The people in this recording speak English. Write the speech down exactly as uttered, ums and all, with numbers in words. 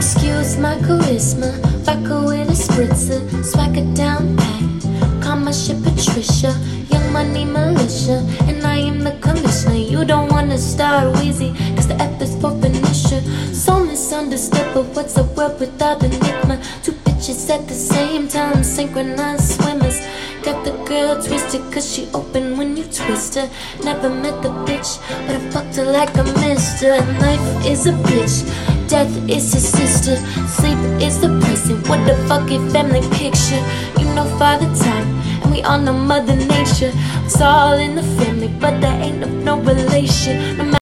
Excuse my charisma, vodka with a spritzer, swagger down pat. Call my shit Patricia, young money militia, and I am the commissioner. You don't wanna start wheezy, cause the F is for Phoenicia. So misunderstood, but what's a world without enigma? Two bitches at the same time, synchronized swimmers. Got the girl twisted cause she open when you twist her. Never met the bitch, but I fucked her like a mister. Life is a bitch, death is his sister, sleep is the present. What the fuck is family picture? You know father time, and we all know mother nature. It's all in the family, but there ain't no, no relation. No